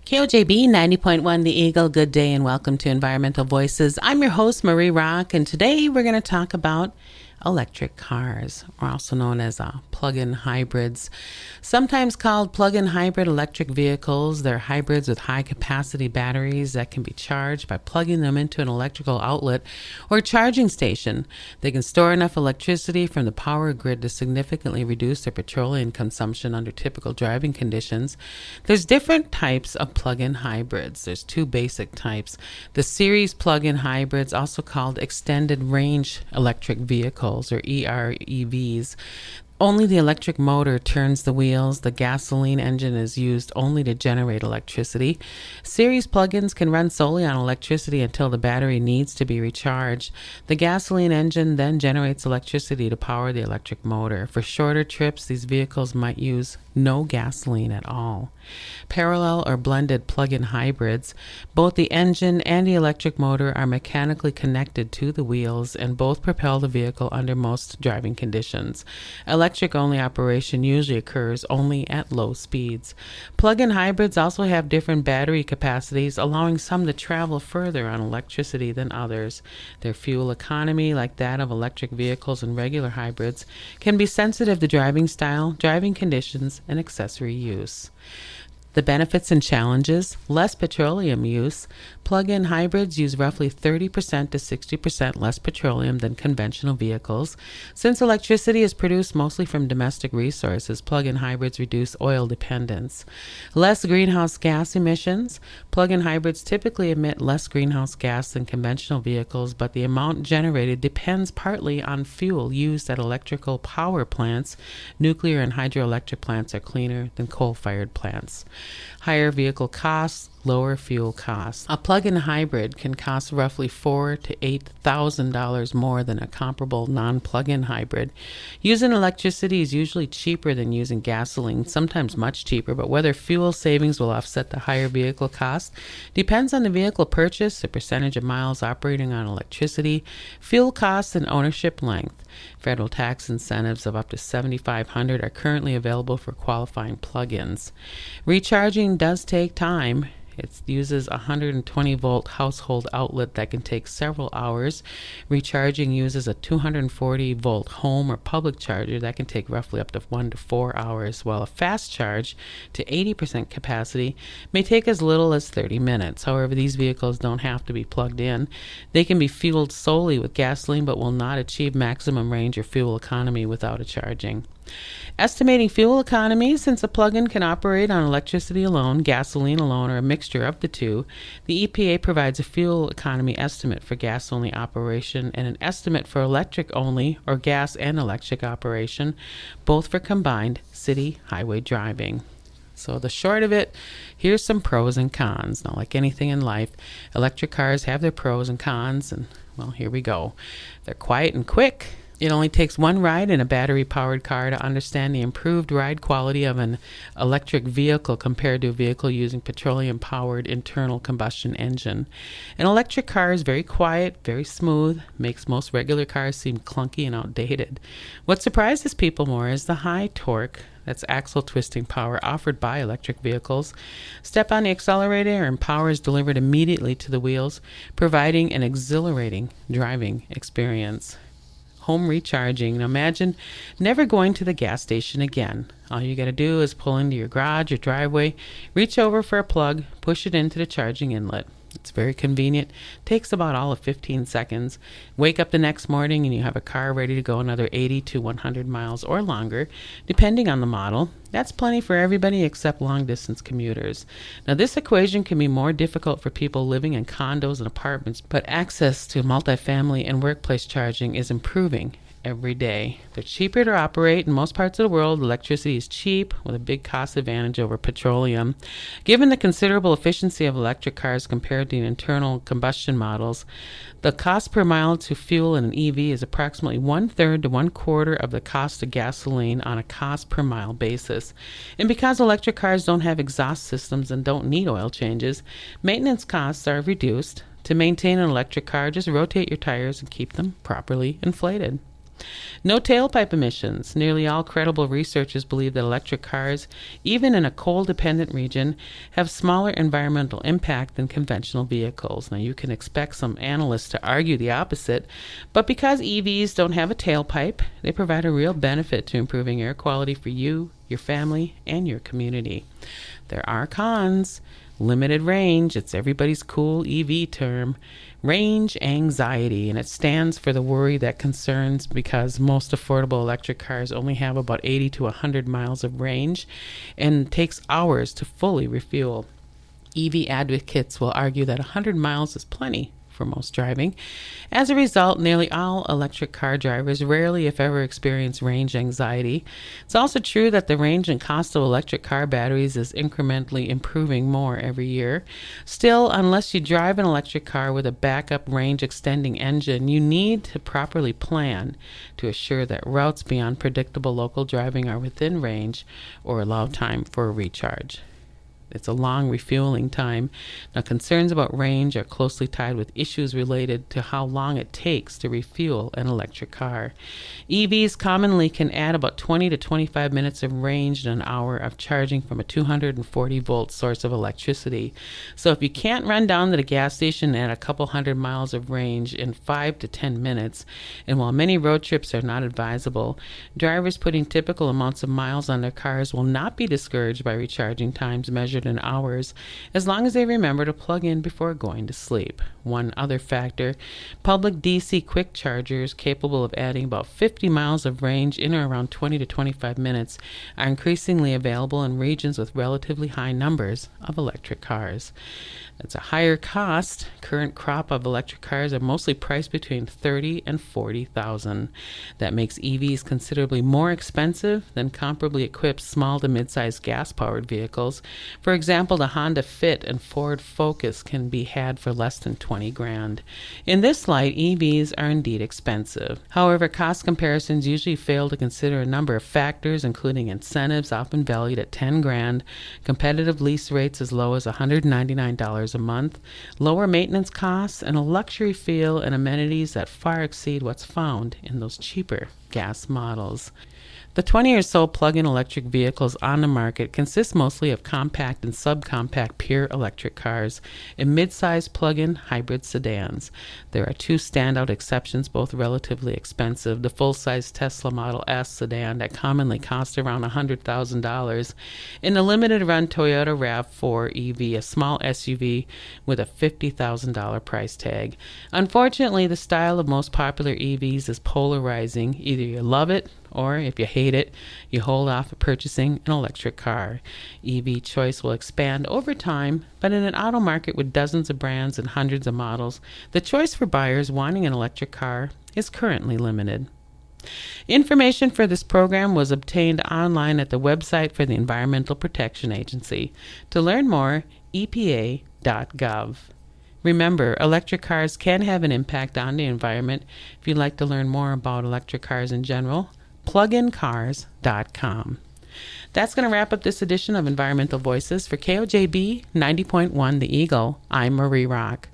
KOJB 90.1 The Eagle, good day and welcome to Environmental Voices. I'm your host, Marie Rock, and today we're going to talk about electric cars, or also known as plug-in hybrids. Sometimes called plug-in hybrid electric vehicles, they're hybrids with high-capacity batteries that can be charged by plugging them into an electrical outlet or charging station. They can store enough electricity from the power grid to significantly reduce their petroleum consumption under typical driving conditions. There's different types of plug-in hybrids. There's two basic types. The series plug-in hybrids, also called extended range electric vehicles, or EREVs. Only the electric motor turns the wheels. The gasoline engine is used only to generate electricity. Series plug-ins can run solely on electricity until the battery needs to be recharged. The gasoline engine then generates electricity to power the electric motor. For shorter trips, these vehicles might use no gasoline at all. Parallel or blended plug-in hybrids, both the engine and the electric motor are mechanically connected to the wheels and both propel the vehicle under most driving conditions. Electric-only operation usually occurs only at low speeds. Plug-in hybrids also have different battery capacities, allowing some to travel further on electricity than others. Their fuel economy, like that of electric vehicles and regular hybrids, can be sensitive to driving style, driving conditions, and accessory use. The benefits and challenges: less petroleum use. Plug-in hybrids use roughly 30% to 60% less petroleum than conventional vehicles. Since electricity is produced mostly from domestic resources, plug-in hybrids reduce oil dependence. Less greenhouse gas emissions. Plug-in hybrids typically emit less greenhouse gas than conventional vehicles, but the amount generated depends partly on fuel used at electrical power plants. Nuclear and hydroelectric plants are cleaner than coal-fired plants. Higher vehicle costs, lower fuel costs. A plug-in hybrid can cost roughly $4,000 to $8,000 more than a comparable non-plug-in hybrid. Using electricity is usually cheaper than using gasoline, sometimes much cheaper, but whether fuel savings will offset the higher vehicle cost depends on the vehicle purchase, the percentage of miles operating on electricity, fuel costs, and ownership length. Federal tax incentives of up to $7,500 are currently available for qualifying plug-ins. Recharging does take time. It uses a 120-volt household outlet that can take several hours. Recharging uses a 240-volt home or public charger that can take roughly up to 1 to 4 hours, while a fast charge to 80% capacity may take as little as 30 minutes. However, these vehicles don't have to be plugged in. They can be fueled solely with gasoline but will not achieve maximum range or fuel economy without a charging. Estimating fuel economy: since a plug-in can operate on electricity alone, gasoline alone, or a mixture of the two, the EPA provides a fuel economy estimate for gas-only operation and an estimate for electric-only or gas and electric operation, both for combined city highway driving. So the short of it, here's some pros and cons. Now, like anything in life, electric cars have their pros and cons, and well, here we go. They're quiet and quick. It only takes one ride in a battery-powered car to understand the improved ride quality of an electric vehicle compared to a vehicle using petroleum-powered internal combustion engine. An electric car is very quiet, very smooth, makes most regular cars seem clunky and outdated. What surprises people more is the high torque, that's axle twisting power, offered by electric vehicles. Step on the accelerator and power is delivered immediately to the wheels, providing an exhilarating driving experience. Home recharging. Now imagine never going to the gas station again. All you got to do is pull into your garage or driveway, reach over for a plug, push it into the charging inlet. It's very convenient. Takes about all of 15 seconds. Wake up the next morning and you have a car ready to go another 80 to 100 miles or longer, depending on the model. That's plenty for everybody except long-distance commuters. Now, this equation can be more difficult for people living in condos and apartments, but access to multifamily and workplace charging is improving every day. They're cheaper to operate. In most parts of the world, electricity is cheap with a big cost advantage over petroleum. Given the considerable efficiency of electric cars compared to internal combustion models, the cost per mile to fuel in an EV is approximately 1/3 to 1/4 of the cost of gasoline on a cost per mile basis. And because electric cars don't have exhaust systems and don't need oil changes, maintenance costs are reduced. To maintain an electric car, just rotate your tires and keep them properly inflated. No tailpipe emissions. Nearly all credible researchers believe that electric cars, even in a coal-dependent region, have smaller environmental impact than conventional vehicles. Now, you can expect some analysts to argue the opposite, but because EVs don't have a tailpipe, they provide a real benefit to improving air quality for you, your family, and your community. There are cons. Limited range, it's everybody's cool EV term. Range anxiety, and it stands for the worry that concerns because most affordable electric cars only have about 80 to 100 miles of range and takes hours to fully refuel. EV advocates will argue that 100 miles is plenty for most driving. As a result, nearly all electric car drivers rarely, if ever, experience range anxiety. It's also true that the range and cost of electric car batteries is incrementally improving more every year. Still, unless you drive an electric car with a backup range extending engine, you need to properly plan to assure that routes beyond predictable local driving are within range or allow time for a recharge. It's a long refueling time. Now, concerns about range are closely tied with issues related to how long it takes to refuel an electric car. EVs commonly can add about 20 to 25 minutes of range in an hour of charging from a 240-volt source of electricity. So if you can't run down to the gas station and add a couple hundred miles of range in 5 to 10 minutes, and while many road trips are not advisable, drivers putting typical amounts of miles on their cars will not be discouraged by recharging times measured in hours, as long as they remember to plug in before going to sleep. One other factor, public DC quick chargers capable of adding about 50 miles of range in or around 20 to 25 minutes are increasingly available in regions with relatively high numbers of electric cars. It's a higher cost. Current crop of electric cars are mostly priced between $30,000 and $40,000. That makes EVs considerably more expensive than comparably equipped small to mid-sized gas-powered vehicles. For example, the Honda Fit and Ford Focus can be had for less than $20,000. In this light, EVs are indeed expensive. However, cost comparisons usually fail to consider a number of factors, including incentives often valued at $10,000, competitive lease rates as low as $199 a month, lower maintenance costs, and a luxury feel and amenities that far exceed what's found in those cheaper gas models. The 20 or so plug-in electric vehicles on the market consist mostly of compact and subcompact pure electric cars and mid-size plug-in hybrid sedans. There are two standout exceptions, both relatively expensive: the full-size Tesla Model S sedan that commonly costs around $100,000, and the limited-run Toyota RAV4 EV, a small SUV with a $50,000 price tag. Unfortunately, the style of most popular EVs is polarizing. Either you love it, or if you hate it, you hold off purchasing an electric car. EV choice will expand over time, but in an auto market with dozens of brands and hundreds of models, the choice for buyers wanting an electric car is currently limited. Information for this program was obtained online at the website for the Environmental Protection Agency. To learn more, EPA.gov. Remember, electric cars can have an impact on the environment. If you'd like to learn more about electric cars in general, plugincars.com. That's going to wrap up this edition of Environmental Voices. For KOJB 90.1 The Eagle, I'm Marie Rock.